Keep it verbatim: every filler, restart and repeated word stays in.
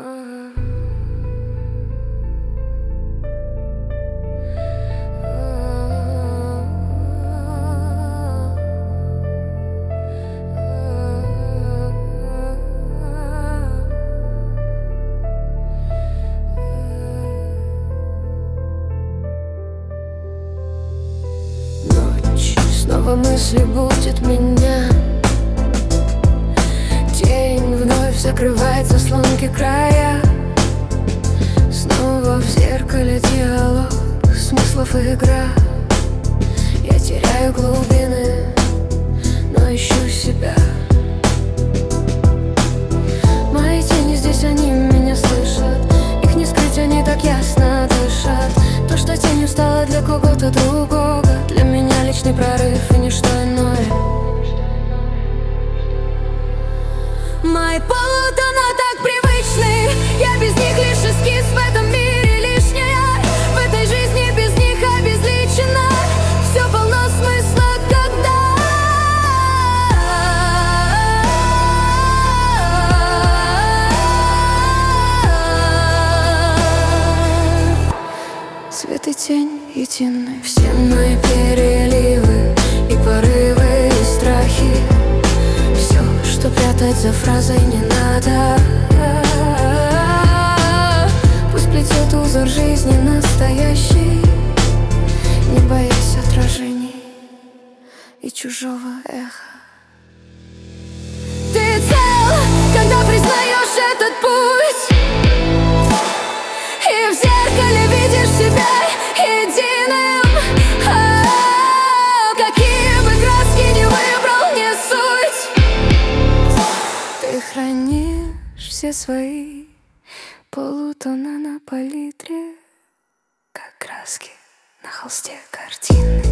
Снова мысли будет меня. День вновь закрывает заслонки края. Снова в зеркале диалог, смыслов игра. Я теряю глубины, но ищу себя. Мои тени здесь, они меня слышат. Их не скрыть, они так ясно дышат. То, что тенью стало для кого-то другого, для меня личный прорыв и ничто иное. Мои полутона так привычны, я без них лишь эскиз в этом мире лишняя. В этой жизни без них обезличено. Все полно смысла, когда свет и тень едины. Все мои переливы и порывы, и страхи, все, что прятать за фразой не надо. Пусть плетет узор жизни настоящий, не боясь отражений и чужого эха. Ты цел, когда признаешь этот путь, и в зеркале видишь себя единым. А, какие бы краски не выбрал, не суть. Ты хранишь все свои полутона на палитре, как краски на холсте картины.